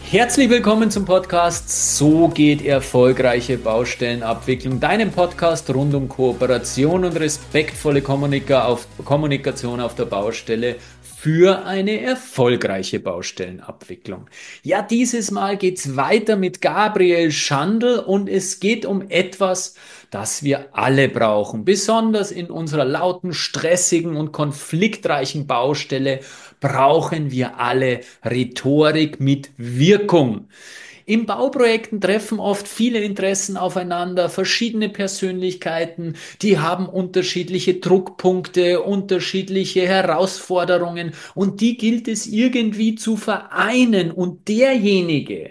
Herzlich willkommen zum Podcast So geht erfolgreiche Baustellenabwicklung, deinem Podcast rund um Kooperation und respektvolle Kommunikation auf der Baustelle für eine erfolgreiche Baustellenabwicklung. Ja, dieses Mal geht's weiter mit Gabriel Schandl und es geht um etwas, das wir alle brauchen, besonders in unserer lauten, stressigen und konfliktreichen Baustelle brauchen wir alle Rhetorik mit Wirkung. In Bauprojekten treffen oft viele Interessen aufeinander, verschiedene Persönlichkeiten, die haben unterschiedliche Druckpunkte, unterschiedliche Herausforderungen und die gilt es irgendwie zu vereinen und derjenige,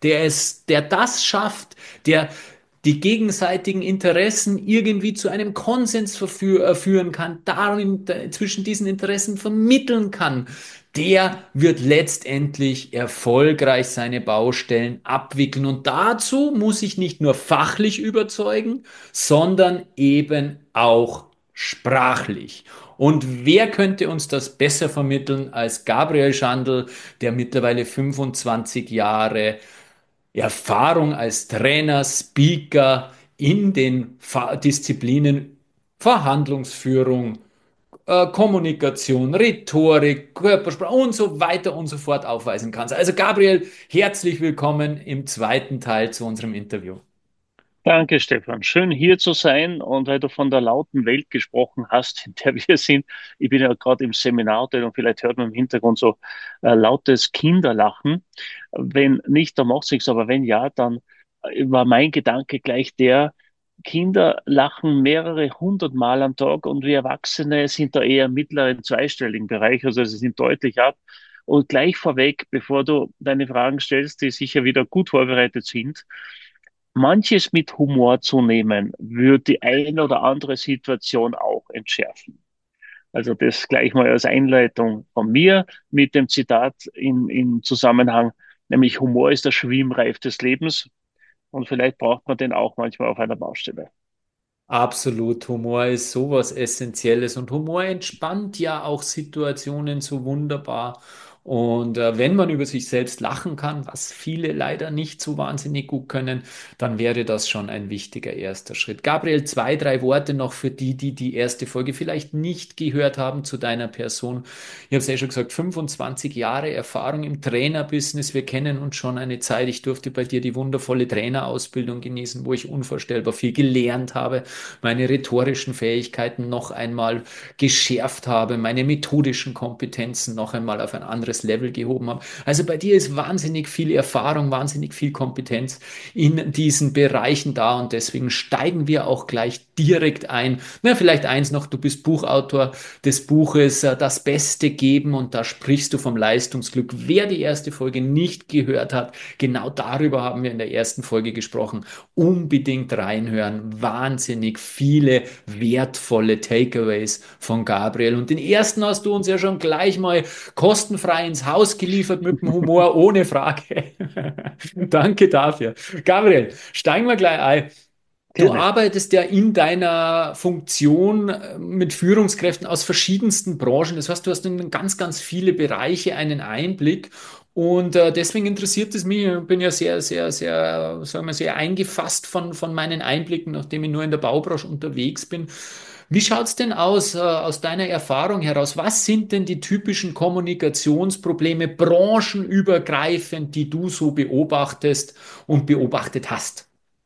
der das schafft, der die gegenseitigen Interessen irgendwie zu einem Konsens führen kann, darin zwischen diesen Interessen vermitteln kann, der wird letztendlich erfolgreich seine Baustellen abwickeln. Und dazu muss ich nicht nur fachlich überzeugen, sondern eben auch sprachlich. Und wer könnte uns das besser vermitteln als Gabriel Schandl, der mittlerweile 25 Jahre Erfahrung als Trainer, Speaker in den Disziplinen Verhandlungsführung, Kommunikation, Rhetorik, Körpersprache und so weiter und so fort aufweisen kannst. Also Gabriel, herzlich willkommen im zweiten Teil zu unserem Interview. Danke, Stefan. Schön hier zu sein. Und weil du von der lauten Welt gesprochen hast, in der wir sind, ich bin ja gerade im Seminar drin und vielleicht hört man im Hintergrund so lautes Kinderlachen. Wenn nicht, dann macht's nichts. Aber wenn ja, dann war mein Gedanke gleich der, Kinder lachen mehrere hundert Mal am Tag und wir Erwachsene sind da eher im mittleren zweistelligen Bereich. Also sie sind deutlich ab. Und gleich vorweg, bevor du deine Fragen stellst, die sicher wieder gut vorbereitet sind, manches mit Humor zu nehmen, würde die eine oder andere Situation auch entschärfen. Also das gleich mal als Einleitung von mir mit dem Zitat im Zusammenhang, nämlich Humor ist der Schwimmreif des Lebens und vielleicht braucht man den auch manchmal auf einer Baustelle. Absolut, Humor ist sowas Essentielles und Humor entspannt ja auch Situationen so wunderbar. Und wenn man über sich selbst lachen kann, was viele leider nicht so wahnsinnig gut können, dann wäre das schon ein wichtiger erster Schritt. Gabriel, zwei, drei Worte noch für die, die die erste Folge vielleicht nicht gehört haben zu deiner Person. Ich habe es ja schon gesagt, 25 Jahre Erfahrung im Trainerbusiness. Wir kennen uns schon eine Zeit. Ich durfte bei dir die wundervolle Trainerausbildung genießen, wo ich unvorstellbar viel gelernt habe, meine rhetorischen Fähigkeiten noch einmal geschärft habe, meine methodischen Kompetenzen noch einmal auf ein anderes Level gehoben habe. Also bei dir ist wahnsinnig viel Erfahrung, wahnsinnig viel Kompetenz in diesen Bereichen da und deswegen steigen wir auch gleich direkt ein. Na, vielleicht eins noch, du bist Buchautor des Buches Das Beste geben und da sprichst du vom Leistungsglück. Wer die erste Folge nicht gehört hat, genau darüber haben wir in der ersten Folge gesprochen. Unbedingt reinhören. Wahnsinnig viele wertvolle Takeaways von Gabriel. Und den ersten hast du uns ja schon gleich mal kostenfrei ins Haus geliefert mit dem Humor, ohne Frage. Danke dafür. Gabriel, steigen wir gleich ein. Du Gerne. arbeitest ja in deiner Funktion mit Führungskräften aus verschiedensten Branchen. Das heißt, du hast in ganz, ganz viele Bereiche einen Einblick. Und deswegen interessiert es mich. Ich bin ja sehr, sehr, sehr, sagen wir, sehr eingefasst von meinen Einblicken, nachdem ich nur in der Baubranche unterwegs bin. Wie schaut's denn aus deiner Erfahrung heraus? Was sind denn die typischen Kommunikationsprobleme branchenübergreifend, die du so beobachtest und beobachtet hast?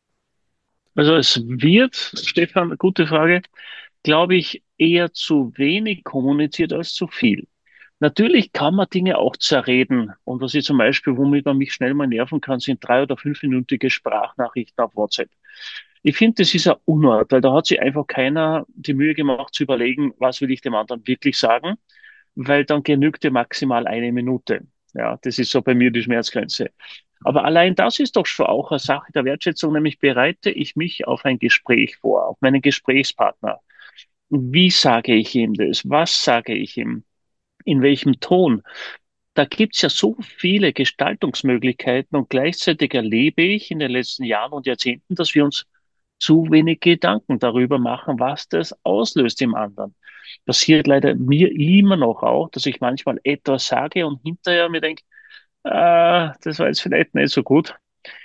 Also es wird, Stefan, gute Frage, glaube ich, eher zu wenig kommuniziert als zu viel. Natürlich kann man Dinge auch zerreden. Und was ich zum Beispiel, womit man mich schnell mal nerven kann, sind 3- oder 5-minütige Sprachnachrichten auf WhatsApp. Ich finde, das ist ein Unart, weil da hat sich einfach keiner die Mühe gemacht zu überlegen, was will ich dem anderen wirklich sagen, weil dann genügt dir maximal eine Minute. Ja, das ist so bei mir die Schmerzgrenze. Aber allein das ist doch schon auch eine Sache der Wertschätzung, nämlich bereite ich mich auf ein Gespräch vor, auf meinen Gesprächspartner. Wie sage ich ihm das? Was sage ich ihm? In welchem Ton? Da gibt's ja so viele Gestaltungsmöglichkeiten und gleichzeitig erlebe ich in den letzten Jahren und Jahrzehnten, dass wir uns zu wenig Gedanken darüber machen, was das auslöst im anderen. Passiert leider mir immer noch auch, dass ich manchmal etwas sage und hinterher mir denke, Das war jetzt vielleicht nicht so gut.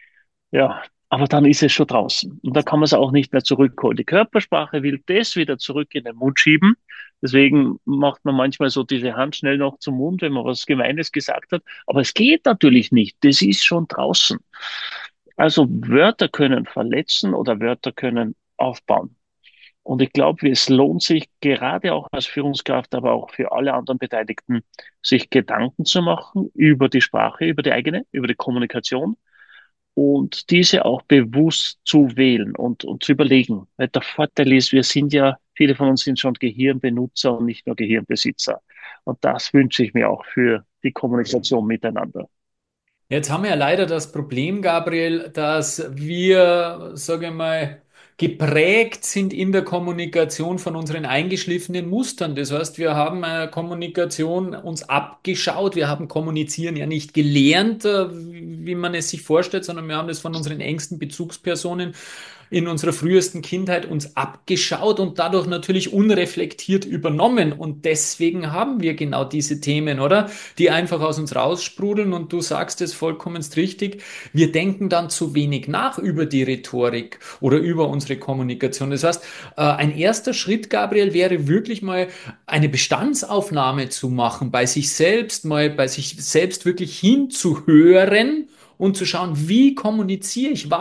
Ja, aber dann ist es schon draußen. Und da kann man es auch nicht mehr zurückholen. Die Körpersprache will das wieder zurück in den Mund schieben. Deswegen macht man manchmal so diese Hand schnell noch zum Mund, wenn man was Gemeines gesagt hat. Aber es geht natürlich nicht. Das ist schon draußen. Also Wörter können verletzen oder Wörter können aufbauen. Und ich glaube, es lohnt sich gerade auch als Führungskraft, aber auch für alle anderen Beteiligten, sich Gedanken zu machen über die Sprache, über die eigene, über die Kommunikation und diese auch bewusst zu wählen und zu überlegen. Weil der Vorteil ist, wir sind ja, viele von uns sind schon Gehirnbenutzer und nicht nur Gehirnbesitzer. Und das wünsche ich mir auch für die Kommunikation miteinander. Jetzt haben wir ja leider das Problem, Gabriel, dass wir, sage ich mal, geprägt sind in der Kommunikation von unseren eingeschliffenen Mustern. Das heißt, wir haben Kommunikation uns abgeschaut, wir haben Kommunizieren ja nicht gelernt, wie man es sich vorstellt, sondern wir haben das von unseren engsten Bezugspersonen in unserer frühesten Kindheit uns abgeschaut und dadurch natürlich unreflektiert übernommen. Und deswegen haben wir genau diese Themen, oder? Die einfach aus uns raussprudeln. Und du sagst es vollkommen richtig. Wir denken dann zu wenig nach über die Rhetorik oder über unsere Kommunikation. Das heißt, ein erster Schritt, Gabriel, wäre wirklich mal eine Bestandsaufnahme zu machen, bei sich selbst, mal bei sich selbst wirklich hinzuhören und zu schauen, wie kommuniziere ich,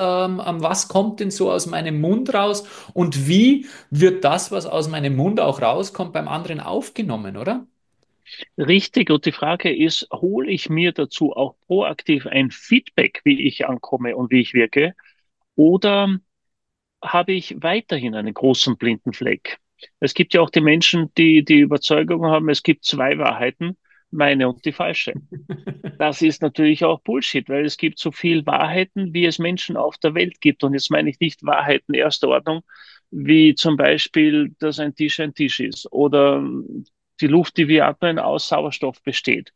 was kommt denn so aus meinem Mund raus und wie wird das, was aus meinem Mund auch rauskommt, beim anderen aufgenommen, oder? Richtig, und die Frage ist, hole ich mir dazu auch proaktiv ein Feedback, wie ich ankomme und wie ich wirke, oder habe ich weiterhin einen großen blinden Fleck? Es gibt ja auch die Menschen, die die Überzeugung haben, es gibt zwei Wahrheiten, meine und die falsche. Das ist natürlich auch Bullshit, weil es gibt so viel Wahrheiten, wie es Menschen auf der Welt gibt. Und jetzt meine ich nicht Wahrheiten erster Ordnung, wie zum Beispiel, dass ein Tisch ist oder die Luft, die wir atmen, aus Sauerstoff besteht.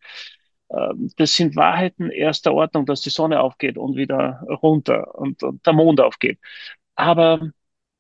Das sind Wahrheiten erster Ordnung, dass die Sonne aufgeht und wieder runter und der Mond aufgeht. Aber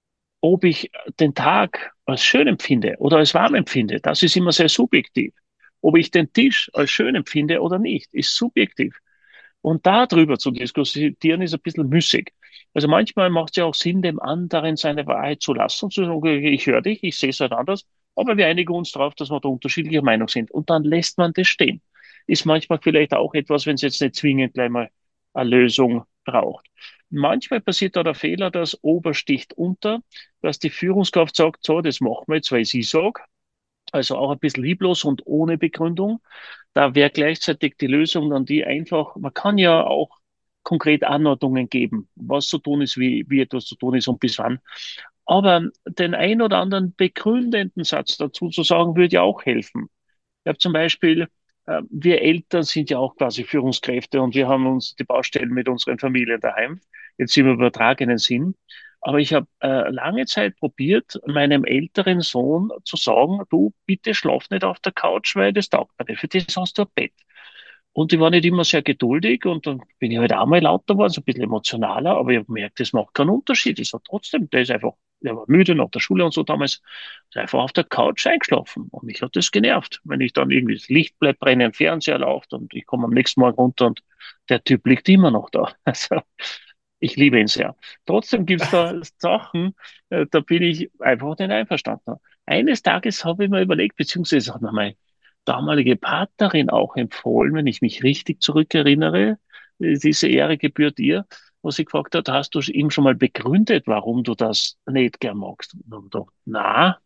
ob ich den Tag als schön empfinde oder als warm empfinde, das ist immer sehr subjektiv. Ob ich den Tisch als schön empfinde oder nicht, ist subjektiv. Und darüber zu diskutieren, ist ein bisschen müßig. Also manchmal macht es ja auch Sinn, dem anderen seine Wahrheit zu lassen und zu sagen, okay, ich höre dich, ich sehe es halt anders, aber wir einigen uns darauf, dass wir da unterschiedlicher Meinung sind. Und dann lässt man das stehen. Ist manchmal vielleicht auch etwas, wenn es jetzt nicht zwingend gleich mal eine Lösung braucht. Manchmal passiert da der Fehler, dass Obersticht unter, dass die Führungskraft sagt, so, das machen wir jetzt, weil sie sagt. Also auch ein bisschen lieblos und ohne Begründung. Da wäre gleichzeitig die Lösung dann die einfach, man kann ja auch konkret Anordnungen geben, was zu tun ist, wie etwas zu tun ist und bis wann. Aber den ein oder anderen begründenden Satz dazu zu sagen, würde ja auch helfen. Ich habe zum Beispiel, wir Eltern sind ja auch quasi Führungskräfte und wir haben uns die Baustellen mit unseren Familien daheim, jetzt im übertragenen Sinn. Aber ich habe lange Zeit probiert, meinem älteren Sohn zu sagen, du, bitte schlaf nicht auf der Couch, weil das taugt mir nicht. Für das hast du ein Bett. Und ich war nicht immer sehr geduldig und dann bin ich halt auch mal lauter geworden, so ein bisschen emotionaler, aber ich habe gemerkt, das macht keinen Unterschied. Ich sage trotzdem, der ist einfach, der war müde nach der Schule und so damals, ist einfach auf der Couch eingeschlafen. Und mich hat das genervt, wenn ich dann irgendwie das Licht bleibt brennen, Fernseher läuft und ich komme am nächsten Morgen runter und der Typ liegt immer noch da. Also ich liebe ihn sehr. Trotzdem gibt's da Sachen, da bin ich einfach nicht einverstanden. Eines Tages habe ich mir überlegt, beziehungsweise hat mir meine damalige Partnerin auch empfohlen, wenn ich mich richtig zurückerinnere, diese Ehre gebührt ihr, wo sie gefragt hat, hast du ihm schon mal begründet, warum du das nicht gern magst? Und dann habe ich gedacht, na.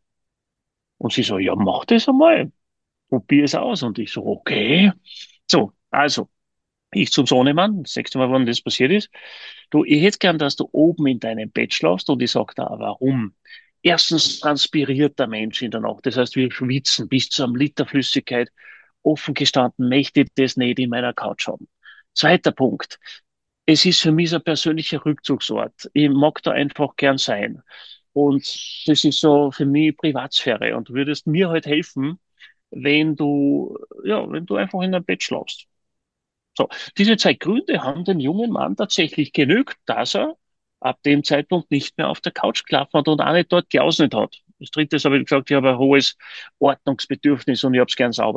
Und sie so, ja, mach das einmal. Probier es aus. Und ich so, okay. So, also, ich zum Sohnemann, das sechste Mal, wann das passiert ist. Du, ich hätte gern, dass du oben in deinem Bett schlafst und ich sag da, warum? Erstens transpiriert der Mensch in der Nacht. Das heißt, wir schwitzen bis zu einem Liter Flüssigkeit. Offen gestanden, möchte ich das nicht in meiner Couch haben. Zweiter Punkt. Es ist für mich so ein persönlicher Rückzugsort. Ich mag da einfach gern sein. Und das ist so für mich Privatsphäre. Und du würdest mir halt helfen, wenn du, ja, wenn du einfach in deinem Bett schlafst. So, diese zwei Gründe haben den jungen Mann tatsächlich genügt, dass er ab dem Zeitpunkt nicht mehr auf der Couch klappert und auch nicht dort geausnet hat. Das dritte ist, habe ich gesagt, ich habe ein hohes Ordnungsbedürfnis und ich habe es gern sauber.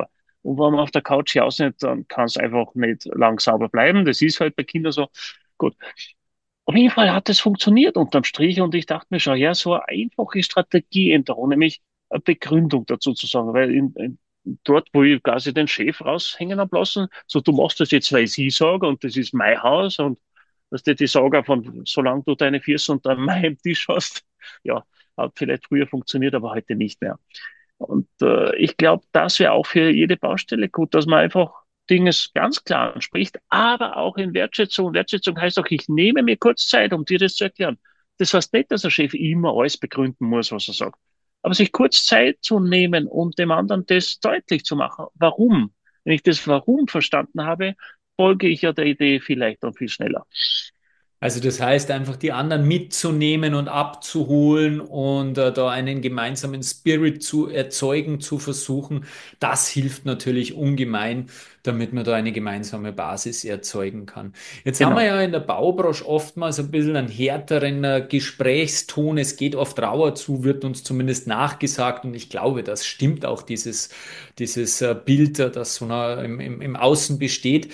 Und wenn man auf der Couch hier ausnimmt, dann kann es einfach nicht lang sauber bleiben. Das ist halt bei Kindern so. Gut. Auf jeden Fall hat es funktioniert unterm Strich und ich dachte mir schon, ja, so eine einfache Strategieänderung, nämlich eine Begründung dazu zu sagen, weil dort, wo ich quasi den Chef raushängen habe lassen, so du machst das jetzt, weil ich sie sage und das ist mein Haus und dass dir die Sage von, solange du deine Füße unter meinem Tisch hast, ja, hat vielleicht früher funktioniert, aber heute nicht mehr. Und ich glaube, das wäre auch für jede Baustelle gut, dass man einfach Dinge ganz klar anspricht, aber auch in Wertschätzung. Wertschätzung heißt auch, ich nehme mir kurz Zeit, um dir das zu erklären. Das heißt nicht, dass der Chef immer alles begründen muss, was er sagt. Aber sich kurz Zeit zu nehmen, um dem anderen das deutlich zu machen. Warum? Wenn ich das Warum verstanden habe, folge ich ja der Idee vielleicht dann viel schneller. Also das heißt einfach die anderen mitzunehmen und abzuholen und da einen gemeinsamen Spirit zu erzeugen, zu versuchen, das hilft natürlich ungemein, damit man da eine gemeinsame Basis erzeugen kann. Jetzt haben wir Genau. ja in der Baubranche oftmals ein bisschen einen härteren Gesprächston. Es geht oft rauer zu, wird uns zumindest nachgesagt und ich glaube, das stimmt auch, dieses Bild, das so im Außen besteht.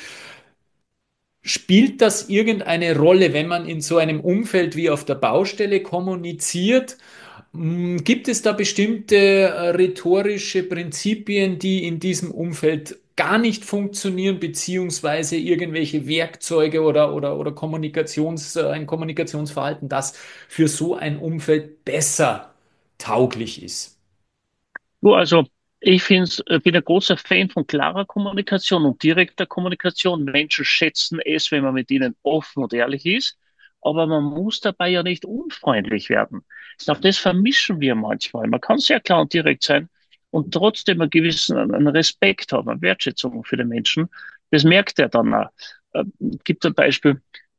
Spielt das irgendeine Rolle, wenn man in so einem Umfeld wie auf der Baustelle kommuniziert? Gibt es da bestimmte rhetorische Prinzipien, die in diesem Umfeld gar nicht funktionieren, beziehungsweise irgendwelche Werkzeuge oder ein Kommunikationsverhalten, das für so ein Umfeld besser tauglich ist? Du, also ich bin ein großer Fan von klarer Kommunikation und direkter Kommunikation. Menschen schätzen es, wenn man mit ihnen offen und ehrlich ist, aber man muss dabei ja nicht unfreundlich werden. Ich glaube, das vermischen wir manchmal. Man kann sehr klar und direkt sein und trotzdem einen Respekt haben, eine Wertschätzung für den Menschen. Das merkt er dann auch. Gibt ein Beispiel.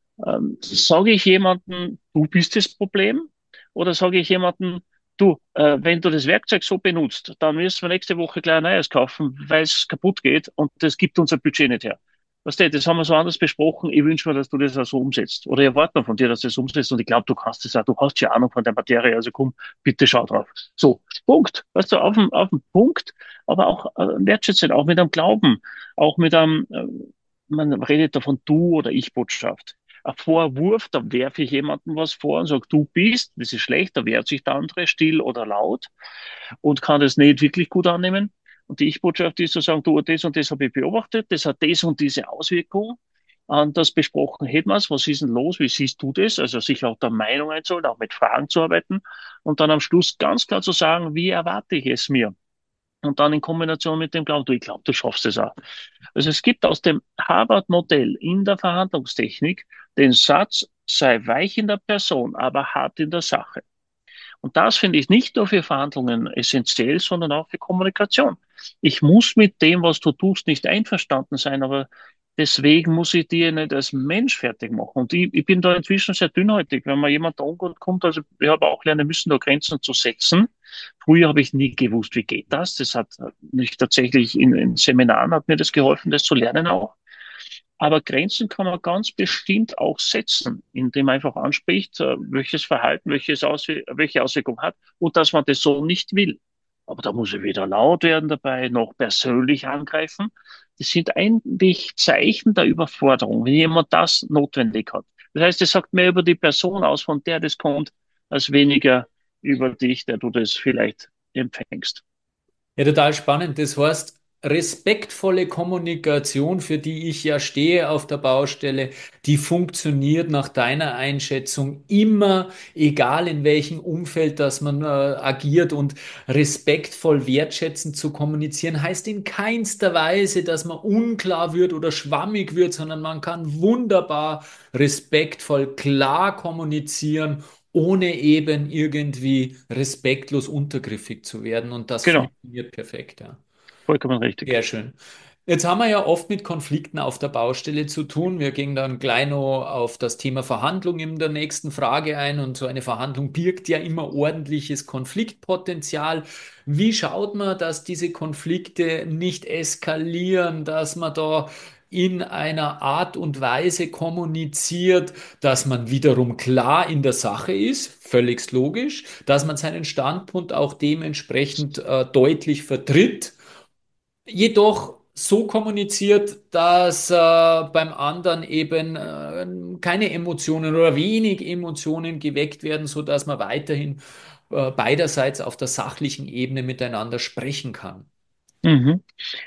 Sage ich jemandem, du bist das Problem? Oder sage ich jemandem, du, wenn du das Werkzeug so benutzt, dann müssen wir nächste Woche gleich ein neues kaufen, weil es kaputt geht und das gibt unser Budget nicht her. Weißt du, das haben wir so anders besprochen. Ich wünsche mir, dass du das auch so umsetzt. Oder ich erwarte von dir, dass du das umsetzt und ich glaube, du kannst das auch. Du hast ja Ahnung von der Materie, also komm, bitte schau drauf. So, Punkt. Weißt du, auf dem Punkt, aber auch wertschätzend, auch mit einem Glauben, auch mit einem, man redet davon Du- oder Ich-Botschaft. Ein Vorwurf, da werfe ich jemandem was vor und sage, du bist, das ist schlecht, da wehrt sich der andere still oder laut und kann das nicht wirklich gut annehmen. Und die Ich-Botschaft ist zu sagen, du, das und das habe ich beobachtet, das hat das und diese Auswirkung. Das besprochen hätten wir es. Was ist denn los? Wie siehst du das? Also sich auch der Meinung einzuholen, auch mit Fragen zu arbeiten und dann am Schluss ganz klar zu sagen, wie erwarte ich es mir? Und dann in Kombination mit dem Glauben, du, ich glaube, du schaffst es auch. Also es gibt aus dem Harvard-Modell in der Verhandlungstechnik den Satz, sei weich in der Person, aber hart in der Sache. Und das finde ich nicht nur für Verhandlungen essentiell, sondern auch für Kommunikation. Ich muss mit dem, was du tust, nicht einverstanden sein, aber deswegen muss ich dir nicht als Mensch fertig machen. Und ich bin da inzwischen sehr dünnhäutig. Wenn mir jemand da ungut kommt, also ich habe auch lernen müssen, da Grenzen zu setzen. Früher habe ich nie gewusst, wie geht das. Das hat mich tatsächlich in Seminaren hat mir das geholfen, das zu lernen auch. Aber Grenzen kann man ganz bestimmt auch setzen, indem man einfach anspricht, welches Verhalten, welche Auswirkung hat und dass man das so nicht will. Aber da muss er weder laut werden dabei, noch persönlich angreifen. Das sind eigentlich Zeichen der Überforderung, wenn jemand das notwendig hat. Das heißt, es sagt mehr über die Person aus, von der das kommt, als weniger über dich, der du das vielleicht empfängst. Ja, total spannend. Das heißt, respektvolle Kommunikation, für die ich ja stehe auf der Baustelle, die funktioniert nach deiner Einschätzung immer, egal in welchem Umfeld, dass man agiert und respektvoll wertschätzend zu kommunizieren, heißt in keinster Weise, dass man unklar wird oder schwammig wird, sondern man kann wunderbar respektvoll klar kommunizieren ohne eben irgendwie respektlos untergriffig zu werden. Und das Genau, funktioniert perfekt, ja. vollkommen richtig. Sehr schön. Jetzt haben wir ja oft mit Konflikten auf der Baustelle zu tun. Wir gehen dann gleich noch auf das Thema Verhandlung in der nächsten Frage ein. Und so eine Verhandlung birgt ja immer ordentliches Konfliktpotenzial. Wie schaut man, dass diese Konflikte nicht eskalieren, dass man da in einer Art und Weise kommuniziert, dass man wiederum klar in der Sache ist, völlig logisch, dass man seinen Standpunkt auch dementsprechend deutlich vertritt. Jedoch so kommuniziert, dass beim anderen eben keine Emotionen oder wenig Emotionen geweckt werden, sodass man weiterhin beiderseits auf der sachlichen Ebene miteinander sprechen kann. Mhm.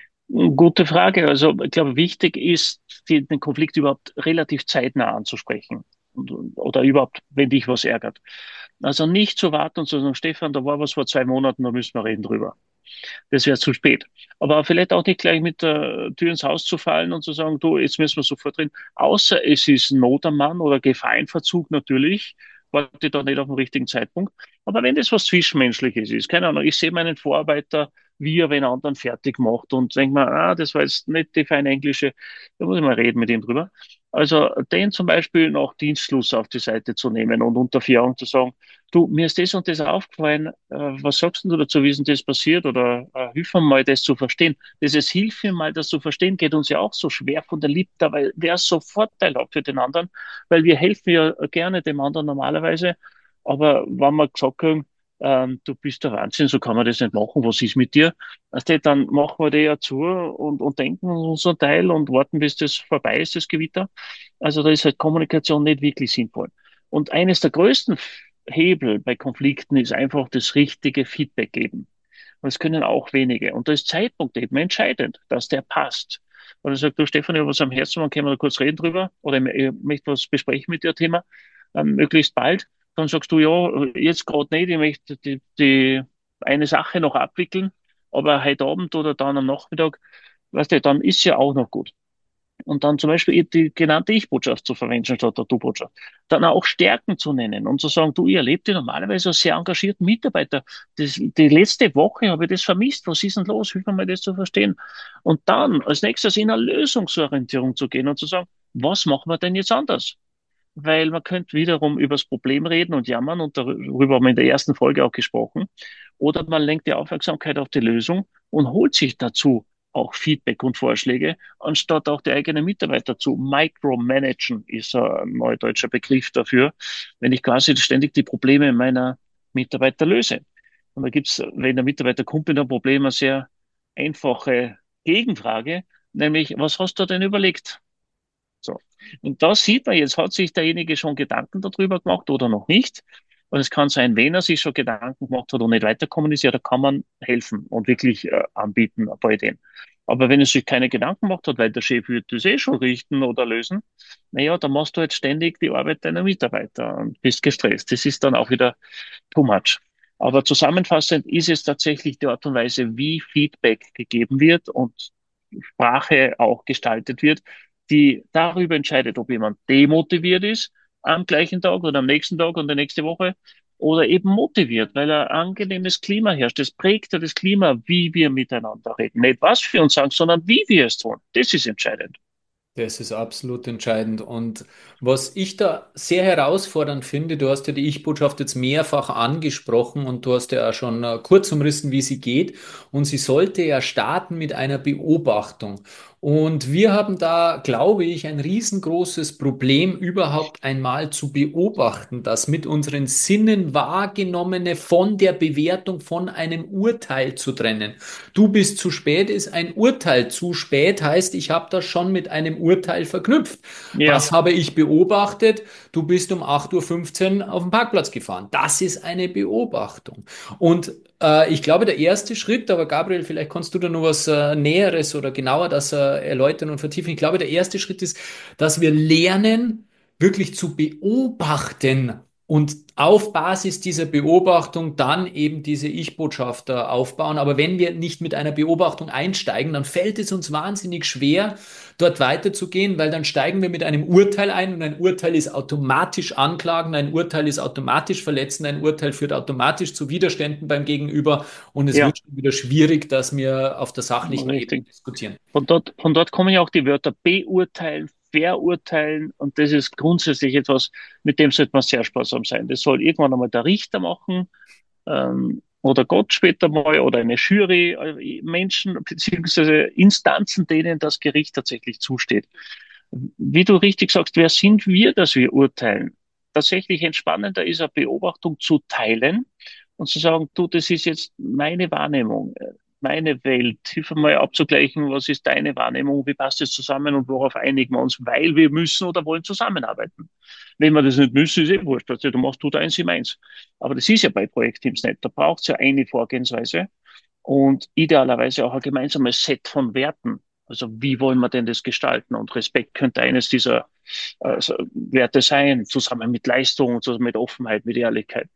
Gute Frage. Also ich glaube, wichtig ist, den Konflikt überhaupt relativ zeitnah anzusprechen. Oder überhaupt, wenn dich was ärgert. Also nicht zu warten und zu sagen, Stefan, da war was vor 2 Monaten, da müssen wir reden drüber. Das wäre zu spät. Aber vielleicht auch nicht gleich mit der Tür ins Haus zu fallen und zu sagen, du, jetzt müssen wir sofort reden. Außer es ist Not am Mann oder Gefahrenverzug natürlich, warte da nicht auf den richtigen Zeitpunkt. Aber wenn das was Zwischenmenschliches ist, keine Ahnung, ich sehe meinen Vorarbeiter, wie er wen anderen fertig macht und denke mir, das war jetzt nicht die feine Englische, da muss ich mal reden mit ihm drüber. Also den zum Beispiel nach Dienstschluss auf die Seite zu nehmen und unter 4 Augen zu sagen, du, mir ist das und das aufgefallen, was sagst du dazu, wie ist denn das passiert oder hilf mir mal, das zu verstehen. Dieses Hilf mir mal, das zu verstehen, geht uns ja auch so schwer von der Lippe, weil wäre so vorteilhaft für den anderen, weil wir helfen ja gerne dem anderen normalerweise, aber wenn wir gesagt haben, du bist der Wahnsinn, so kann man das nicht machen, was ist mit dir? Also, dann machen wir die ja zu und denken uns einen Teil und warten, bis das vorbei ist, das Gewitter. Also da ist halt Kommunikation nicht wirklich sinnvoll. Und eines der größten Hebel bei Konflikten ist einfach das richtige Feedback geben. Und das können auch wenige. Und da ist Zeitpunkt eben entscheidend, dass der passt. Und er sagt, du Stefan, ich habe was am Herzen, dann können wir da kurz reden drüber oder ich möchte was besprechen mit dir Thema, möglichst bald. Dann sagst du, ja, jetzt gerade nicht, ich möchte die eine Sache noch abwickeln, aber heute Abend oder dann am Nachmittag, weißt du, dann ist ja auch noch gut. Und dann zum Beispiel die genannte Ich-Botschaft zu verwenden statt der Du-Botschaft. Dann auch Stärken zu nennen und zu sagen, du, ihr erlebt ja normalerweise als sehr engagierten Mitarbeiter. Die letzte Woche habe ich das vermisst. Was ist denn los? Hilf mir mal, das zu verstehen. Und dann als nächstes in eine Lösungsorientierung zu gehen und zu sagen, was machen wir denn jetzt anders? Weil man könnte wiederum über das Problem reden und jammern und darüber haben wir in der ersten Folge auch gesprochen. Oder man lenkt die Aufmerksamkeit auf die Lösung und holt sich dazu auch Feedback und Vorschläge, anstatt auch die eigenen Mitarbeiter zu micromanagen, ist ein neudeutscher Begriff dafür, wenn ich quasi ständig die Probleme meiner Mitarbeiter löse. Und da gibt's, wenn der Mitarbeiter kommt mit einem Problem, eine sehr einfache Gegenfrage, nämlich, was hast du denn überlegt? So. Und da sieht man jetzt, hat sich derjenige schon Gedanken darüber gemacht oder noch nicht. Und es kann sein, wenn er sich schon Gedanken gemacht hat und nicht weiter kommuniziert, da kann man helfen und wirklich anbieten, ein paar Ideen. Aber wenn er sich keine Gedanken gemacht hat, weil der Chef wird das eh schon richten oder lösen, naja, dann machst du jetzt ständig die Arbeit deiner Mitarbeiter und bist gestresst. Das ist dann auch wieder too much. Aber zusammenfassend ist es tatsächlich die Art und Weise, wie Feedback gegeben wird und Sprache auch gestaltet wird, die darüber entscheidet, ob jemand demotiviert ist am gleichen Tag oder am nächsten Tag und der nächste Woche oder eben motiviert, weil ein angenehmes Klima herrscht. Das prägt ja das Klima, wie wir miteinander reden. Nicht was wir uns sagen, sondern wie wir es tun. Das ist entscheidend. Das ist absolut entscheidend. Und was ich da sehr herausfordernd finde, du hast ja die Ich-Botschaft jetzt mehrfach angesprochen und du hast ja auch schon kurz umrissen, wie sie geht. Und sie sollte ja starten mit einer Beobachtung. Und wir haben da, glaube ich, ein riesengroßes Problem, überhaupt einmal zu beobachten, das mit unseren Sinnen wahrgenommene von der Bewertung von einem Urteil zu trennen. Du bist zu spät ist ein Urteil. Zu spät heißt, ich habe das schon mit einem Urteil verknüpft. Ja, Was habe ich beobachtet? Du bist um 8:15 Uhr auf den Parkplatz gefahren. Das ist eine Beobachtung. Und ich glaube, der erste Schritt, aber Gabriel, vielleicht kannst du da noch was Näheres oder genauer das erläutern und vertiefen. Ich glaube, der erste Schritt ist, dass wir lernen, wirklich zu beobachten und auf Basis dieser Beobachtung dann eben diese Ich-Botschafter aufbauen. Aber wenn wir nicht mit einer Beobachtung einsteigen, dann fällt es uns wahnsinnig schwer, dort weiterzugehen, weil dann steigen wir mit einem Urteil ein und ein Urteil ist automatisch anklagen, ein Urteil ist automatisch verletzen, ein Urteil führt automatisch zu Widerständen beim Gegenüber und es ja, wird schon wieder schwierig, dass wir auf der sachlichen Ebene richtig. diskutieren. Von dort kommen ja auch die Wörter beurteilen, verurteilen und das ist grundsätzlich etwas, mit dem sollte man sehr sparsam sein. Das soll irgendwann einmal der Richter machen, oder Gott später mal oder eine Jury, Menschen beziehungsweise Instanzen, denen das Gericht tatsächlich zusteht. Wie du richtig sagst, wer sind wir, dass wir urteilen? Tatsächlich entspannender ist eine Beobachtung zu teilen und zu sagen, du, das ist jetzt meine Wahrnehmung, meine Welt? Hilf mir mal abzugleichen, was ist deine Wahrnehmung, wie passt es zusammen und worauf einigen wir uns, weil wir müssen oder wollen zusammenarbeiten. Wenn wir das nicht müssen, ist eh wurscht. Also, du machst du deins, ich meins. Aber das ist ja bei Projektteams nicht. Da braucht es ja eine Vorgehensweise und idealerweise auch ein gemeinsames Set von Werten. Also wie wollen wir denn das gestalten? Und Respekt könnte eines dieser Werte sein, zusammen mit Leistung, zusammen mit Offenheit, mit Ehrlichkeit.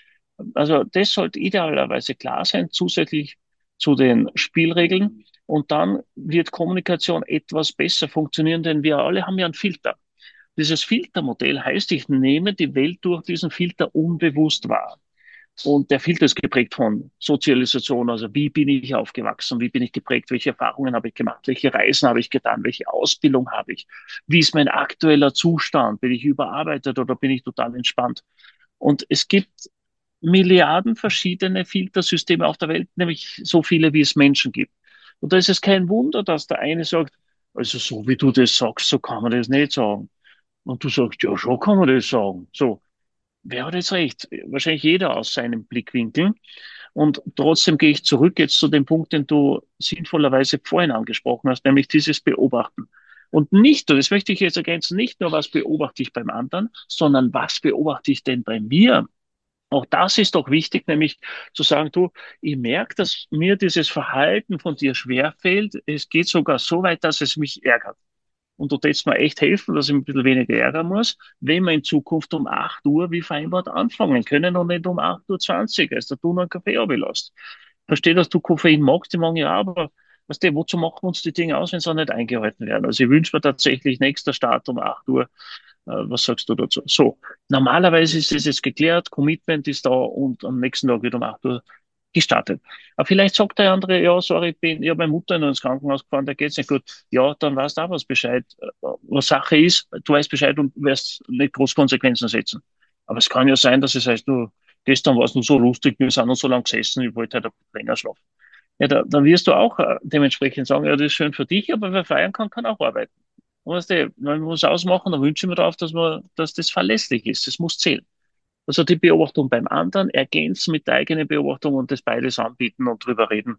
Also das sollte idealerweise klar sein, zusätzlich zu den Spielregeln. Und dann wird Kommunikation etwas besser funktionieren, denn wir alle haben ja einen Filter. Dieses Filtermodell heißt, ich nehme die Welt durch diesen Filter unbewusst wahr. Und der Filter ist geprägt von Sozialisation, also wie bin ich aufgewachsen, wie bin ich geprägt, welche Erfahrungen habe ich gemacht, welche Reisen habe ich getan, welche Ausbildung habe ich, wie ist mein aktueller Zustand, bin ich überarbeitet oder bin ich total entspannt. Und es gibt Milliarden verschiedene Filtersysteme auf der Welt, nämlich so viele, wie es Menschen gibt. Und da ist es kein Wunder, dass der eine sagt, also so wie du das sagst, so kann man das nicht sagen. Und du sagst, ja, schon kann man das sagen. So, wer hat jetzt recht? Wahrscheinlich jeder aus seinem Blickwinkel. Und trotzdem gehe ich zurück jetzt zu dem Punkt, den du sinnvollerweise vorhin angesprochen hast, nämlich dieses Beobachten. Und nicht, und das möchte ich jetzt ergänzen, nicht nur, was beobachte ich beim anderen, sondern was beobachte ich denn bei mir? Auch das ist doch wichtig, nämlich zu sagen, du, ich merke, dass mir dieses Verhalten von dir schwerfällt. Es geht sogar so weit, dass es mich ärgert. Und du tätst mir echt helfen, dass ich ein bisschen weniger ärgern muss, wenn wir in Zukunft um 8 Uhr wie vereinbart anfangen können und nicht um 8:20 Uhr, also du noch einen Kaffee ablässt. Verstehe, dass du Koffein magst, die mag ja, aber weißt du, wozu machen wir uns die Dinge aus, wenn sie auch nicht eingehalten werden? Also ich wünsche mir tatsächlich nächster Start um 8 Uhr. Was sagst du dazu? So, normalerweise ist es jetzt geklärt, Commitment ist da und am nächsten Tag wird um 8 Uhr gestartet. Aber vielleicht sagt der andere, ja, sorry, ich habe meine Mutter noch ins Krankenhaus gefahren, da geht's nicht gut. Ja, dann weißt du auch was Bescheid. Was Sache ist, du weißt Bescheid und wirst nicht groß Konsequenzen setzen. Aber es kann ja sein, dass es heißt, du, gestern war es nur so lustig, wir sind noch so lange gesessen, ich wollte halt ein bisschen länger schlafen. Ja, dann wirst du auch dementsprechend sagen, ja, das ist schön für dich, aber wer feiern kann, kann auch arbeiten. Und weißt du, wenn wir uns ausmachen, dann wünschen wir darauf, dass das verlässlich ist. Das muss zählen. Also die Beobachtung beim anderen ergänzen mit der eigenen Beobachtung und das beides anbieten und drüber reden,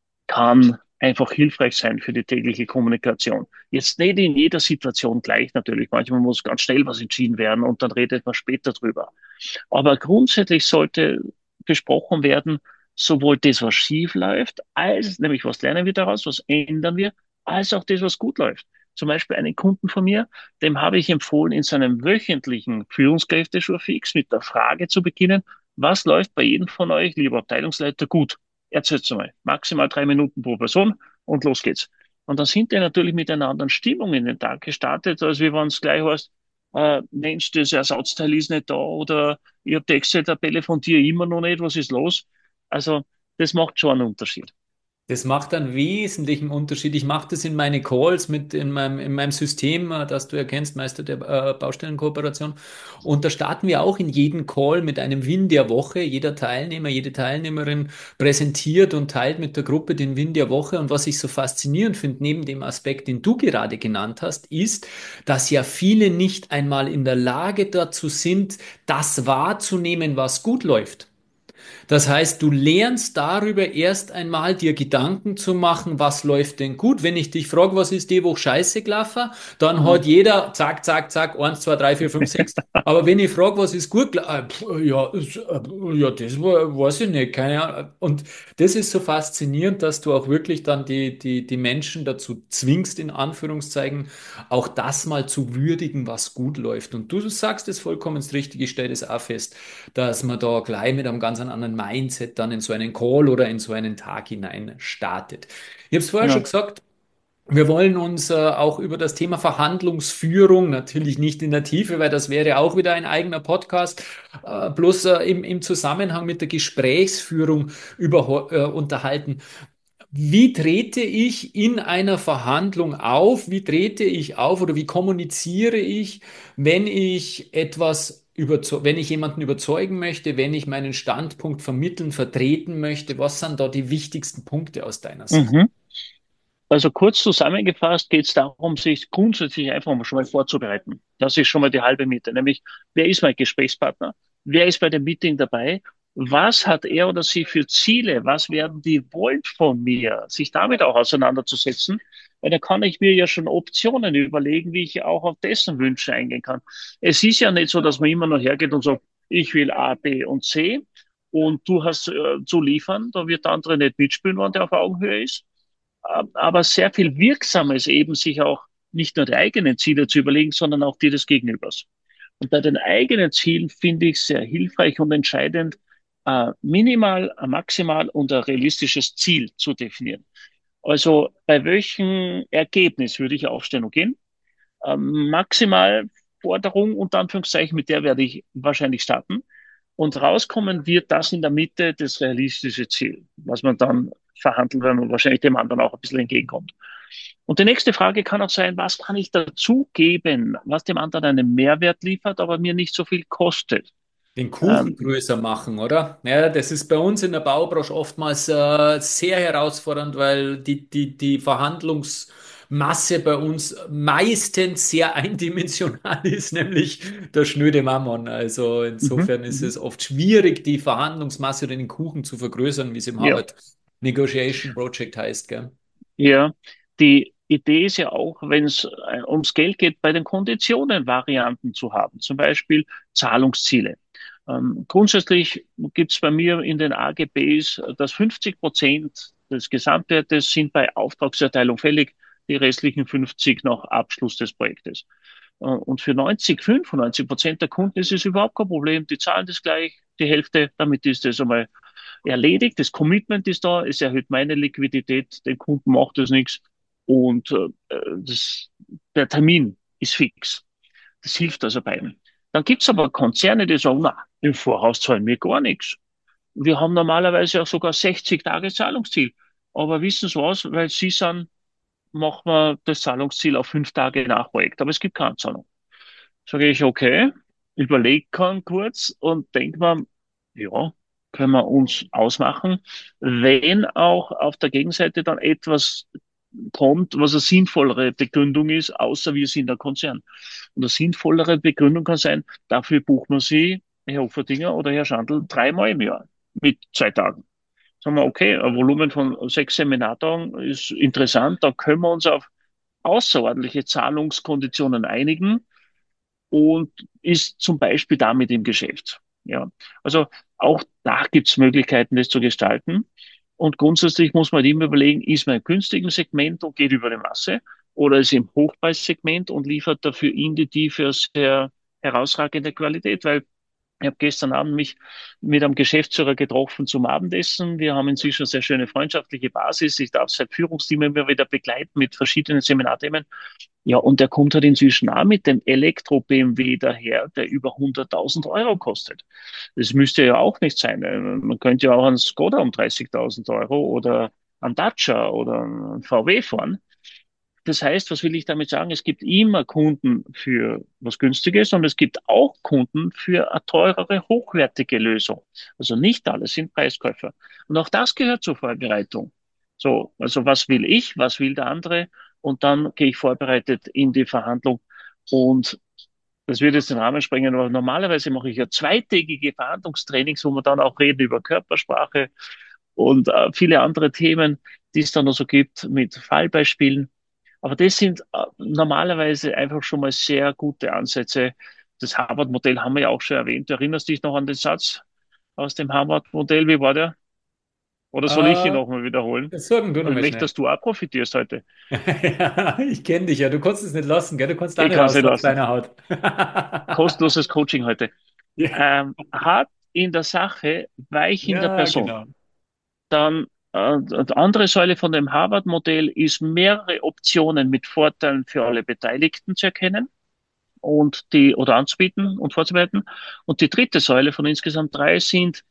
kann einfach hilfreich sein für die tägliche Kommunikation. Jetzt nicht in jeder Situation gleich natürlich. Manchmal muss ganz schnell was entschieden werden und dann redet man später drüber. Aber grundsätzlich sollte besprochen werden, sowohl das, was schief läuft, als, nämlich was lernen wir daraus, was ändern wir, als auch das, was gut läuft. Zum Beispiel einen Kunden von mir, dem habe ich empfohlen, in seinem wöchentlichen Führungskräfteschur fix mit der Frage zu beginnen, was läuft bei jedem von euch, lieber Abteilungsleiter, gut? Erzählt's mal. Maximal 3 Minuten pro Person und los geht's. Und dann sind die natürlich mit einer anderen Stimmung in den Tag gestartet, als wie wenn es gleich heißt, Mensch, das Ersatzteil ist nicht da oder ich habe die Excel-Tabelle von dir immer noch nicht, was ist los? Also das macht schon einen Unterschied. Das macht einen wesentlichen Unterschied. Ich mache das in meine Calls mit in meinem System, das du erkennst, Meister der Baustellenkooperation. Und da starten wir auch in jeden Call mit einem Win der Woche. Jeder Teilnehmer, jede Teilnehmerin präsentiert und teilt mit der Gruppe den Win der Woche. Und was ich so faszinierend finde, neben dem Aspekt, den du gerade genannt hast, ist, dass ja viele nicht einmal in der Lage dazu sind, das wahrzunehmen, was gut läuft. Das heißt, du lernst darüber erst einmal dir Gedanken zu machen, was läuft denn gut. Wenn ich dich frage, was ist die Woche scheiße gelaufen, dann Mhm. hat jeder zack, zack, zack, eins, zwei, drei, vier, fünf, sechs. Aber wenn ich frage, was ist gut ja, ja, das weiß ich nicht, keine Ahnung. Und das ist so faszinierend, dass du auch wirklich dann die Menschen dazu zwingst, in Anführungszeichen, auch das mal zu würdigen, was gut läuft. Und du sagst es vollkommen richtig, ich stelle das auch fest, dass man da gleich mit einem ganz anderen Mindset dann in so einen Call oder in so einen Tag hinein startet. Ich habe es vorher schon Ja. gesagt, wir wollen uns auch über das Thema Verhandlungsführung, natürlich nicht in der Tiefe, weil das wäre auch wieder ein eigener Podcast, bloß im Zusammenhang mit der Gesprächsführung unterhalten. Wie trete ich in einer Verhandlung auf? Wie trete ich auf oder wie kommuniziere ich, wenn ich wenn ich jemanden überzeugen möchte, wenn ich meinen Standpunkt vermitteln, vertreten möchte? Was sind da die wichtigsten Punkte aus deiner Sicht? Mhm. Also kurz zusammengefasst geht es darum, sich grundsätzlich einfach mal schon mal vorzubereiten. Das ist schon mal die halbe Miete, nämlich wer ist mein Gesprächspartner, wer ist bei dem Meeting dabei Was hat er oder sie für Ziele? Was werden die wollen von mir? Sich damit auch auseinanderzusetzen, weil da kann ich mir ja schon Optionen überlegen, wie ich auch auf dessen Wünsche eingehen kann. Es ist ja nicht so, dass man immer nur hergeht und sagt, ich will A, B und C und du hast zu liefern, da wird der andere nicht mitspielen, wenn der auf Augenhöhe ist. Aber sehr viel Wirksames eben sich auch nicht nur die eigenen Ziele zu überlegen, sondern auch die des Gegenübers. Und bei den eigenen Zielen finde ich sehr hilfreich und entscheidend, minimal, maximal und ein realistisches Ziel zu definieren. Also bei welchem Ergebnis würde ich Aufstellung gehen? Maximal Forderung unter Anführungszeichen, mit der werde ich wahrscheinlich starten. Und rauskommen wird das in der Mitte das realistische Ziel, was man dann verhandelt, wenn man wahrscheinlich dem anderen auch ein bisschen entgegenkommt. Und die nächste Frage kann auch sein, was kann ich dazu geben, was dem anderen einen Mehrwert liefert, aber mir nicht so viel kostet. Den Kuchen Ähm, größer machen, oder? Ja, das ist bei uns in der Baubranche oftmals sehr herausfordernd, weil die Verhandlungsmasse bei uns meistens sehr eindimensional ist, nämlich der schnöde Mammon. Also mhm, insofern ist mhm. es oft schwierig, die Verhandlungsmasse oder den Kuchen zu vergrößern, wie es im Ja, Harvard Negotiation Project heißt, gell? ja. Die Idee ist ja auch, wenn es ums Geld geht, bei den Konditionen Varianten zu haben, zum Beispiel Zahlungsziele. Grundsätzlich gibt es bei mir in den AGBs, dass 50% des Gesamtwertes sind bei Auftragserteilung fällig, die restlichen 50 nach Abschluss des Projektes. Und für 95% der Kunden ist es überhaupt kein Problem. Die zahlen das gleich, die Hälfte, damit ist das einmal erledigt. Das Commitment ist da, es erhöht meine Liquidität, den Kunden macht das nichts und der Termin ist fix. Das hilft also beiden. Dann gibt's aber Konzerne, die sagen, na, im Voraus zahlen wir gar nichts. Wir haben normalerweise auch sogar 60 Tage Zahlungsziel. Aber wissen Sie was, weil Sie sind, machen wir das Zahlungsziel auf 5 Tage nach Projekt, aber es gibt keine Zahlung. Sage ich, okay, überlege kann kurz und denke mir, ja, können wir uns ausmachen, wenn auch auf der Gegenseite dann etwas kommt, was eine sinnvollere Begründung ist, außer wir sind ein Konzern. Und eine sinnvollere Begründung kann sein, dafür bucht man Sie, Herr Opferdinger oder Herr Schandl, 3-mal im Jahr mit 2 Tagen. Sagen wir, okay, ein Volumen von 6 Seminartagen ist interessant, da können wir uns auf außerordentliche Zahlungskonditionen einigen und ist zum Beispiel damit im Geschäft. Ja, also auch da gibt es Möglichkeiten, das zu gestalten. Und grundsätzlich muss man halt immer überlegen, ist man im günstigen Segment und geht über die Masse oder ist im Hochpreissegment und liefert dafür in die Tiefe sehr herausragende Qualität, weil ich habe gestern Abend mich mit einem Geschäftsführer getroffen zum Abendessen. Wir haben inzwischen eine sehr schöne freundschaftliche Basis. Ich darf sein Führungsteam immer wieder begleiten mit verschiedenen Seminarthemen. Ja, und der kommt halt inzwischen auch mit dem Elektro-BMW daher, der über 100.000 € kostet. Das müsste ja auch nicht sein. Man könnte ja auch einen Skoda um 30.000 € oder einen Dacia oder einen VW fahren. Das heißt, was will ich damit sagen? Es gibt immer Kunden für was Günstiges und es gibt auch Kunden für eine teurere, hochwertige Lösung. Also nicht alle sind Preiskäufer. Und auch das gehört zur Vorbereitung. So, also was will ich, was will der andere? Und dann gehe ich vorbereitet in die Verhandlung. Und das wird jetzt den Rahmen sprengen, aber normalerweise mache ich ja zweitägige Verhandlungstrainings, wo wir dann auch reden über Körpersprache und viele andere Themen, die es dann noch so gibt mit Fallbeispielen. Aber das sind normalerweise einfach schon mal sehr gute Ansätze. Das Harvard-Modell haben wir ja auch schon erwähnt. Du erinnerst dich noch an den Satz aus dem Harvard-Modell? Wie war der? Oder soll ich ihn Äh, nochmal wiederholen? Sagen du Also ich nochmal möchte, schnell. dass du auch profitierst heute. Ja, ich kenne dich ja, du konntest es nicht lassen, gell? Du konntest auch Ich nicht kann es raus nicht aus lassen. deiner Haut. Kostenloses Coaching heute. Ja, Hart in der Sache, weich in der ja, Person. genau. Dann die andere Säule von dem Harvard-Modell ist, mehrere Optionen mit Vorteilen für alle Beteiligten zu erkennen und die oder anzubieten und vorzubereiten. Und die dritte Säule von insgesamt drei sind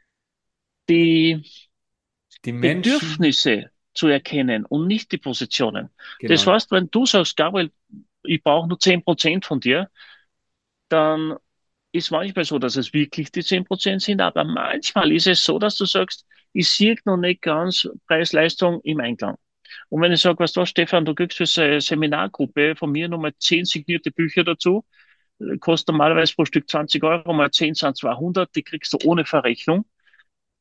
die Die Menschen, Bedürfnisse zu erkennen und nicht die Positionen. Das genau. heißt, wenn du sagst, Gabriel, ich brauche nur 10% von dir, dann ist manchmal so, dass es wirklich die 10% sind, aber manchmal ist es so, dass du sagst, ich sehe noch nicht ganz Preis-Leistung im Einklang. Und wenn ich sage, was du, Stefan, du kriegst für eine Seminargruppe von mir nochmal 10 signierte Bücher dazu, kostet normalerweise pro Stück 20 Euro, mal 10 sind 200, die kriegst du ohne Verrechnung.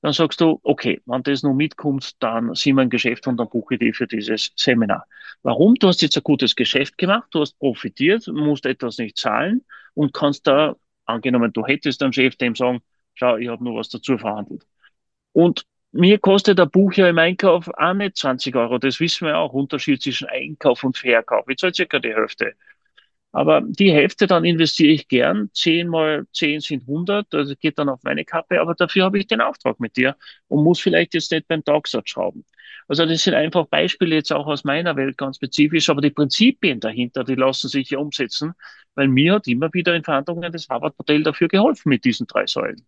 dann sagst du, okay, wenn das noch mitkommt, dann sind wir ein Geschäft und dann buche ich die für dieses Seminar. Warum? Du hast jetzt ein gutes Geschäft gemacht, du hast profitiert, musst etwas nicht zahlen und kannst da, angenommen, du hättest einen Chef, dem sagen, schau, ich habe nur was dazu verhandelt. Und mir kostet ein Buch ja im Einkauf auch nicht 20 Euro. Das wissen wir auch. Unterschied zwischen Einkauf und Verkauf. Ich zahle circa die Hälfte. Aber die Hälfte dann investiere ich gern. 10 mal 10 sind 100. Also geht dann auf meine Kappe. Aber dafür habe ich den Auftrag mit dir und muss vielleicht jetzt nicht beim Tagsatz schrauben. Also das sind einfach Beispiele jetzt auch aus meiner Welt ganz spezifisch. Aber die Prinzipien dahinter, die lassen sich ja umsetzen, weil mir hat immer wieder in Verhandlungen das Harvard-Modell dafür geholfen mit diesen drei Säulen.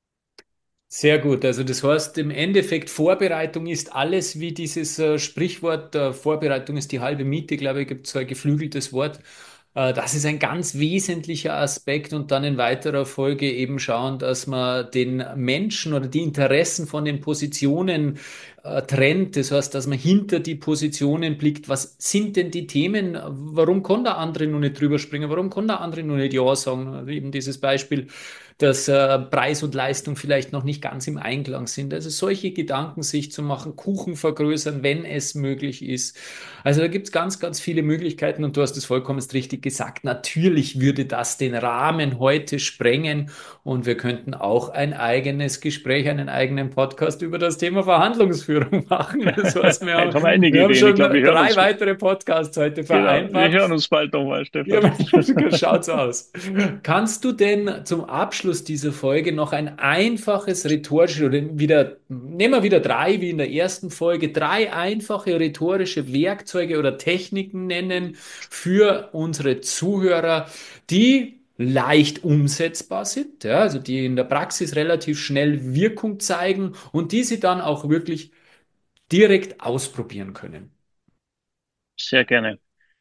Sehr gut. Also das heißt, im Endeffekt, Vorbereitung ist alles, wie dieses Sprichwort, Vorbereitung ist die halbe Miete, glaube ich, gibt es so ein geflügeltes Wort. Das ist ein ganz wesentlicher Aspekt und dann in weiterer Folge eben schauen, dass man den Menschen oder die Interessen von den Positionen trennt. Das heißt, dass man hinter die Positionen blickt. Was sind denn die Themen? Warum kann der andere nur nicht drüber springen? Warum kann der andere nur nicht Ja sagen? Also eben dieses Beispiel, dass Preis und Leistung vielleicht noch nicht ganz im Einklang sind. Also solche Gedanken sich zu machen, Kuchen vergrößern, wenn es möglich ist. Also da gibt es ganz, ganz viele Möglichkeiten und du hast es vollkommen richtig gesagt. Natürlich würde das den Rahmen heute sprengen und wir könnten auch ein eigenes Gespräch, einen eigenen Podcast über das Thema Verhandlungsführung machen. Das heißt, wir Ich haben, habe einige wir haben Ideen. Ich schon glaube, wir hören drei uns, weitere Podcasts heute genau, wir vereinbart. hören uns bald nochmal, Ja, Stefan. schaut so aus. Kannst du denn zum Abschluss dieser Folge noch ein einfaches rhetorisches, oder wieder, nehmen wir wieder drei wie in der ersten Folge, drei einfache rhetorische Werkzeuge oder Techniken nennen für unsere Zuhörer, die leicht umsetzbar sind, ja, also die in der Praxis relativ schnell Wirkung zeigen und die sie dann auch wirklich direkt ausprobieren können? Sehr gerne.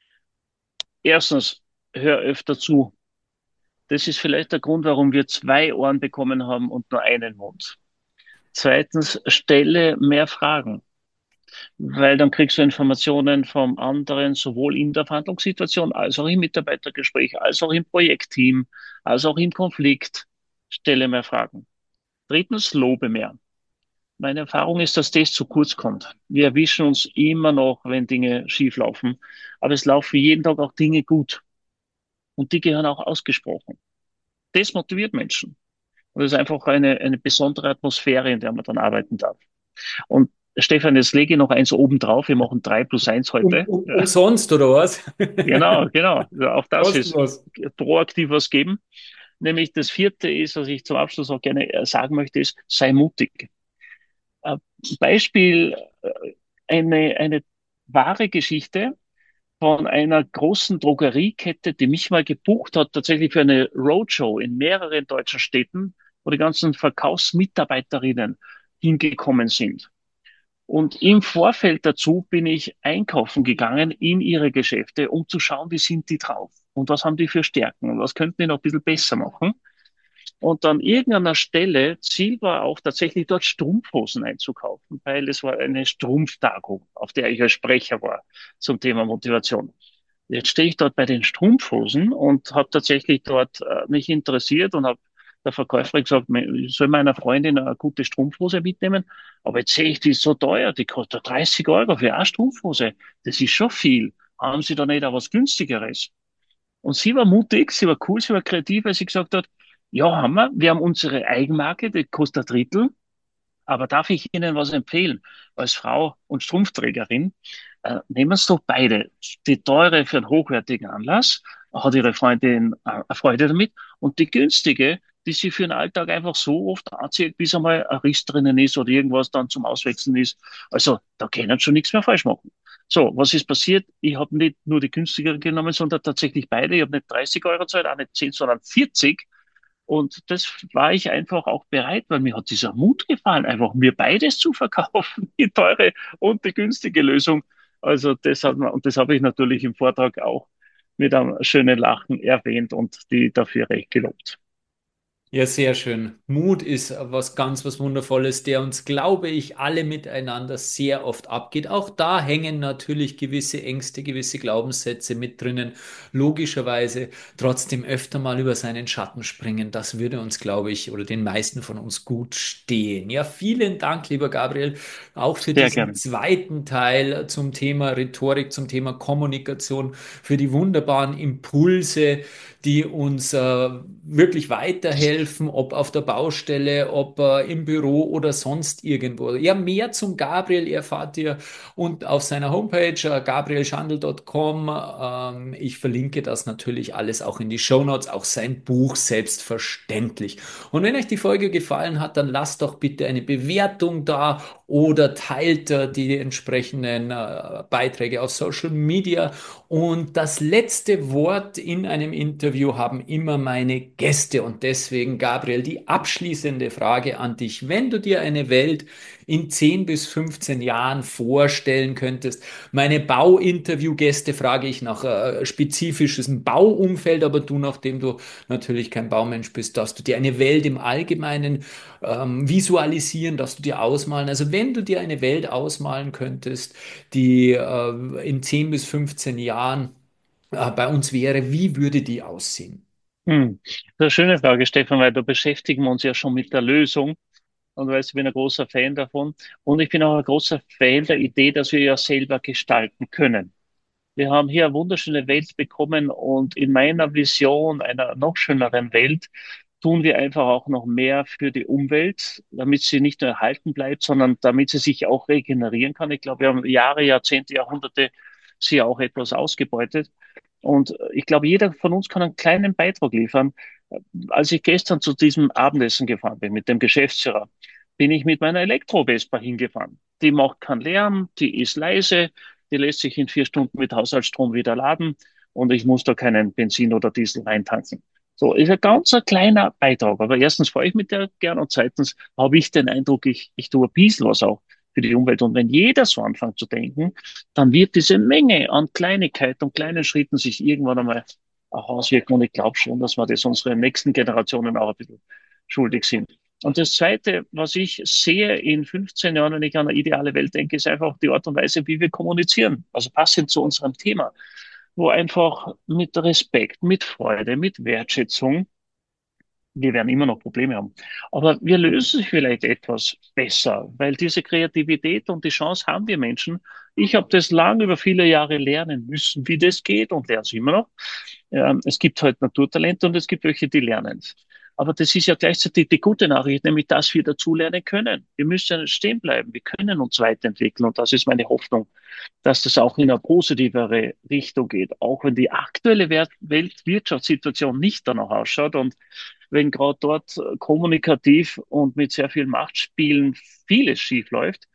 Erstens, hör öfter zu. Das ist vielleicht der Grund, warum wir zwei Ohren bekommen haben und nur einen Mund. Zweitens, stelle mehr Fragen, weil dann kriegst du Informationen vom anderen, sowohl in der Verhandlungssituation als auch im Mitarbeitergespräch, als auch im Projektteam, als auch im Konflikt. Stelle mehr Fragen. Drittens, lobe mehr. Meine Erfahrung ist, dass das zu kurz kommt. Wir erwischen uns immer noch, wenn Dinge schief laufen, aber es laufen jeden Tag auch Dinge gut und die gehören auch ausgesprochen. Das motiviert Menschen. Und das ist einfach eine besondere Atmosphäre, in der man dann arbeiten darf. Und Stefan, jetzt lege ich noch eins oben drauf. Wir machen 3+1 heute. Ja, Umsonst oder was? genau, genau. Ja, auch das ist Kostenlos. proaktiv was geben. Nämlich das vierte ist, was ich zum Abschluss auch gerne sagen möchte, ist, sei mutig. Äh, Beispiel, eine wahre Geschichte von einer großen Drogeriekette, die mich mal gebucht hat, tatsächlich für eine Roadshow in mehreren deutschen Städten, wo die ganzen Verkaufsmitarbeiterinnen hingekommen sind. Und im Vorfeld dazu bin ich einkaufen gegangen in ihre Geschäfte, um zu schauen, wie sind die drauf und was haben die für Stärken und was könnten die noch ein bisschen besser machen. Und an irgendeiner Stelle, Ziel war auch tatsächlich dort Strumpfhosen einzukaufen, weil es war eine Strumpftagung, auf der ich als Sprecher war zum Thema Motivation. Jetzt stehe ich dort bei den Strumpfhosen und habe tatsächlich dort mich interessiert und habe der Verkäuferin gesagt, ich soll meiner Freundin eine gute Strumpfhose mitnehmen. Aber jetzt sehe ich, die ist so teuer, die kostet 30 Euro für eine Strumpfhose. Das ist schon viel. Haben Sie da nicht auch was günstigeres? Und sie war mutig, sie war cool, sie war kreativ, weil sie gesagt hat, ja, haben wir. Wir haben unsere Eigenmarke, die kostet ein Drittel. Aber darf ich Ihnen was empfehlen? Als Frau und Strumpfträgerin, nehmen Sie doch beide. Die teure für einen hochwertigen Anlass, hat Ihre Freundin eine Freude damit. Und die günstige, die sie für den Alltag einfach so oft anzieht, bis einmal ein Riss drinnen ist oder irgendwas dann zum Auswechseln ist. Also da können Sie schon nichts mehr falsch machen. So, was ist passiert? Ich habe nicht nur die günstigere genommen, sondern tatsächlich beide. Ich habe nicht 30 Euro gezahlt, auch nicht 10, sondern 40. Und das war ich einfach auch bereit, weil mir hat dieser Mut gefallen, einfach mir beides zu verkaufen, die teure und die günstige Lösung. Also das hat man, und das habe ich natürlich im Vortrag auch mit einem schönen Lachen erwähnt und die dafür recht gelobt. Ja, sehr schön. Mut ist was Wundervolles, der uns, glaube ich, alle miteinander sehr oft abgeht. Auch da hängen natürlich gewisse Ängste, gewisse Glaubenssätze mit drinnen. Logischerweise trotzdem öfter mal über seinen Schatten springen. Das würde uns, glaube ich, oder den meisten von uns gut stehen. Ja, vielen Dank, lieber Gabriel, auch für Sehr diesen gerne. zweiten Teil zum Thema Rhetorik, zum Thema Kommunikation, für die wunderbaren Impulse, die uns wirklich weiterhelfen, ob auf der Baustelle, ob im Büro oder sonst irgendwo. Ja, mehr zum Gabriel erfahrt ihr und auf seiner Homepage gabrielschandl.com. Ich verlinke das natürlich alles auch in die Shownotes, auch sein Buch selbstverständlich. Und wenn euch die Folge gefallen hat, dann lasst doch bitte eine Bewertung da oder teilt die entsprechenden Beiträge auf Social Media. Und das letzte Wort in einem Interview haben immer meine Gäste. Und deswegen, Gabriel, die abschließende Frage an dich. Wenn du dir eine Welt in 10 bis 15 Jahren vorstellen könntest, meine Bauinterviewgäste frage ich nach spezifisches Bauumfeld, aber du, nachdem du natürlich kein Baumensch bist, darfst du dir eine Welt im Allgemeinen visualisieren, darfst du dir ausmalen. Also wenn du dir eine Welt ausmalen könntest, die in 10 bis 15 Jahren bei uns wäre, wie würde die aussehen? Das ist eine schöne Frage, Stefan, weil da beschäftigen wir uns ja schon mit der Lösung. Und weißt, ich bin ein großer Fan davon. Und ich bin auch ein großer Fan der Idee, dass wir ja selber gestalten können. Wir haben hier eine wunderschöne Welt bekommen und in meiner Vision einer noch schöneren Welt tun wir einfach auch noch mehr für die Umwelt, damit sie nicht nur erhalten bleibt, sondern damit sie sich auch regenerieren kann. Ich glaube, wir haben Jahre, Jahrzehnte, Jahrhunderte sie auch etwas ausgebeutet. Und ich glaube, jeder von uns kann einen kleinen Beitrag liefern. Als ich gestern zu diesem Abendessen gefahren bin mit dem Geschäftsführer, bin ich mit meiner Elektro-Vespa hingefahren. Die macht keinen Lärm, die ist leise, die lässt sich in 4 Stunden mit Haushaltsstrom wieder laden und ich muss da keinen Benzin oder Diesel reintanken. So, ist ein ganz ein kleiner Beitrag. Aber erstens fahre ich mit der gern und zweitens habe ich den Eindruck, ich tue ein bisschen was auch für die Umwelt. Und wenn jeder so anfängt zu denken, dann wird diese Menge an Kleinigkeiten und kleinen Schritten sich irgendwann einmal auch auswirken. Und ich glaube schon, dass wir das unseren nächsten Generationen auch ein bisschen schuldig sind. Und das Zweite, was ich sehe in 15 Jahren, wenn ich an eine ideale Welt denke, ist einfach die Art und Weise, wie wir kommunizieren. Also passend zu unserem Thema, wo einfach mit Respekt, mit Freude, mit Wertschätzung, wir werden immer noch Probleme haben, aber wir lösen es vielleicht etwas besser, weil diese Kreativität und die Chance haben wir Menschen. Ich habe das lang über viele Jahre lernen müssen, wie das geht und lerne es immer noch. Es gibt halt Naturtalente und es gibt welche, die lernen es. Aber das ist ja gleichzeitig die gute Nachricht, nämlich, dass wir dazulernen können. Wir müssen ja nicht stehen bleiben. Wir können uns weiterentwickeln. Und das ist meine Hoffnung, dass das auch in eine positivere Richtung geht. Auch wenn die aktuelle Weltwirtschaftssituation nicht danach ausschaut und wenn gerade dort kommunikativ und mit sehr viel Machtspielen vieles schief läuft,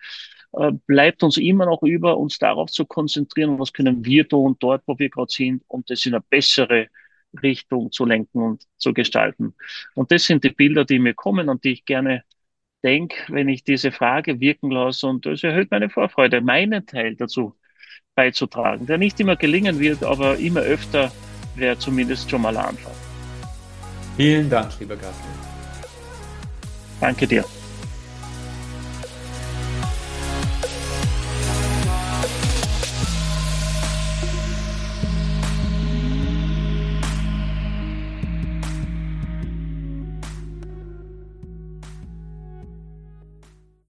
bleibt uns immer noch über, uns darauf zu konzentrieren, was können wir tun dort, wo wir gerade sind, um das in eine bessere Richtung zu lenken und zu gestalten. Und das sind die Bilder, die mir kommen und die ich gerne denke, wenn ich diese Frage wirken lasse. Und das erhöht meine Vorfreude, meinen Teil dazu beizutragen, der nicht immer gelingen wird, aber immer öfter wäre zumindest schon mal ein Anfang. Vielen Dank, lieber Gabriel. Danke dir.